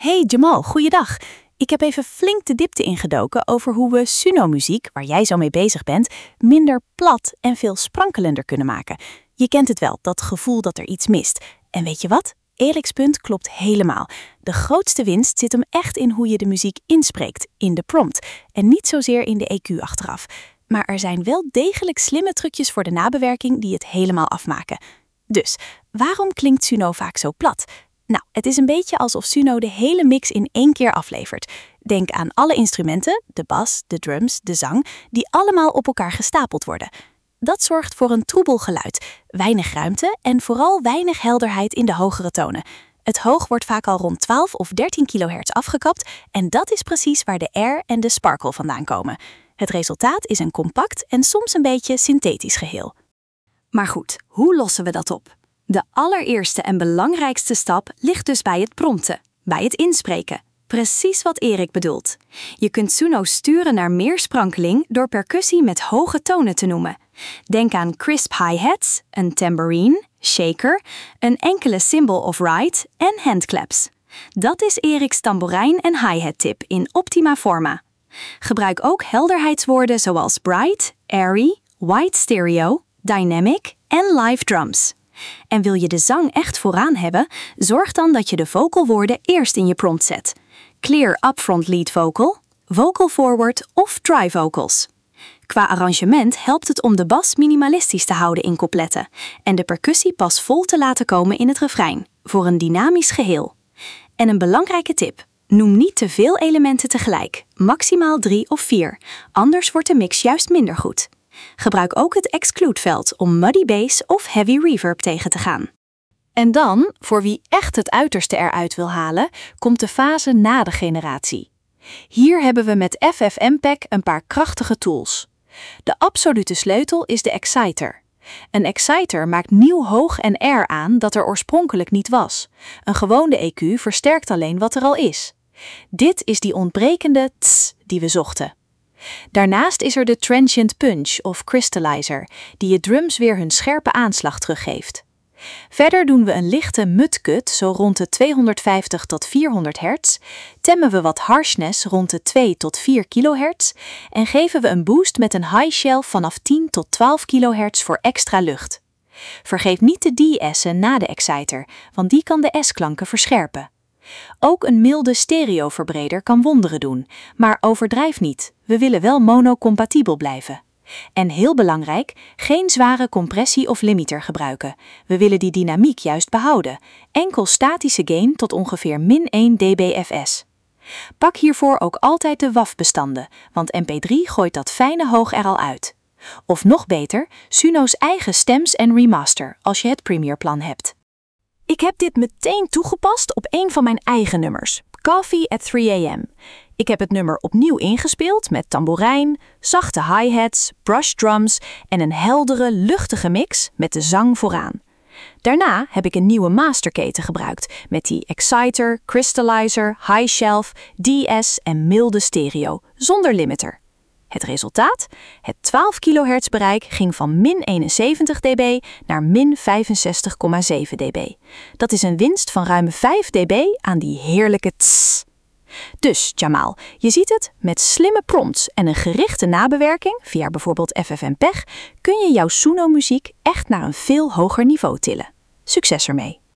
Hey Jamal, goeiedag. Ik heb even flink de diepte ingedoken over hoe we Suno-muziek, waar jij zo mee bezig bent, minder plat en veel sprankelender kunnen maken. Je kent het wel, dat gevoel dat er iets mist. En weet je wat? Eriks punt klopt helemaal. De grootste winst zit hem echt in hoe je de muziek inspreekt, in de prompt, en niet zozeer in de EQ achteraf. Maar er zijn wel degelijk slimme trucjes voor de nabewerking die het helemaal afmaken. Dus, waarom klinkt Suno vaak zo plat? Nou, het is een beetje alsof Suno de hele mix in één keer aflevert. Denk aan alle instrumenten, de bas, de drums, de zang, die allemaal op elkaar gestapeld worden. Dat zorgt voor een troebel geluid, weinig ruimte en vooral weinig helderheid in de hogere tonen. Het hoog wordt vaak al rond 12 of 13 kHz afgekapt en dat is precies waar de air en de sparkle vandaan komen. Het resultaat is een compact en soms een beetje synthetisch geheel. Maar goed, hoe lossen we dat op? De allereerste en belangrijkste stap ligt dus bij het prompten, bij het inspreken. Precies wat Erik bedoelt. Je kunt Suno sturen naar meer sprankeling door percussie met hoge tonen te noemen. Denk aan crisp hi-hats, een tambourine, shaker, een enkele cymbal of ride en handclaps. Dat is Eriks tamboerijn- en hi-hat tip in optima forma. Gebruik ook helderheidswoorden zoals bright, airy, wide stereo, dynamic en live drums. En wil je de zang echt vooraan hebben, zorg dan dat je de vocalwoorden eerst in je prompt zet. Clear upfront lead vocal, vocal forward of dry vocals. Qua arrangement helpt het om de bas minimalistisch te houden in coupletten en de percussie pas vol te laten komen in het refrein, voor een dynamisch geheel. En een belangrijke tip: noem niet te veel elementen tegelijk, maximaal 3 of 4, anders wordt de mix juist minder goed. Gebruik ook het exclude-veld om muddy bass of heavy reverb tegen te gaan. En dan, voor wie echt het uiterste eruit wil halen, komt de fase na de generatie. Hier hebben we met FFmpeg een paar krachtige tools. De absolute sleutel is de exciter. Een exciter maakt nieuw hoog en air aan dat er oorspronkelijk niet was. Een gewone EQ versterkt alleen wat er al is. Dit is die ontbrekende tss die we zochten. Daarnaast is er de transient punch of crystallizer, die je drums weer hun scherpe aanslag teruggeeft. Verder doen we een lichte mudcut, zo rond de 250 tot 400 hertz, temmen we wat harshness rond de 2 tot 4 kHz en geven we een boost met een high shelf vanaf 10 tot 12 kHz voor extra lucht. Vergeet niet de de-essen na de exciter, want die kan de S-klanken verscherpen. Ook een milde stereoverbreder kan wonderen doen, maar overdrijf niet, we willen wel mono-compatibel blijven. En heel belangrijk, geen zware compressie of limiter gebruiken. We willen die dynamiek juist behouden. Enkel statische gain tot ongeveer -1 dBFS. Pak hiervoor ook altijd de WAV-bestanden, want MP3 gooit dat fijne hoog er al uit. Of nog beter, Suno's eigen stems en remaster, als je het Premiere-plan hebt. Ik heb dit meteen toegepast op een van mijn eigen nummers, Coffee at 3 AM. Ik heb het nummer opnieuw ingespeeld met tamboerijn, zachte hi-hats, brush drums en een heldere, luchtige mix met de zang vooraan. Daarna heb ik een nieuwe masterketen gebruikt met die exciter, crystallizer, high shelf, DS en milde stereo, zonder limiter. Het resultaat? Het 12 kHz bereik ging van -71 dB naar -65,7 dB. Dat is een winst van ruim 5 dB aan die heerlijke tss. Dus, Jamal, je ziet het, met slimme prompts en een gerichte nabewerking, via bijvoorbeeld FFmpeg, kun je jouw Suno-muziek echt naar een veel hoger niveau tillen. Succes ermee!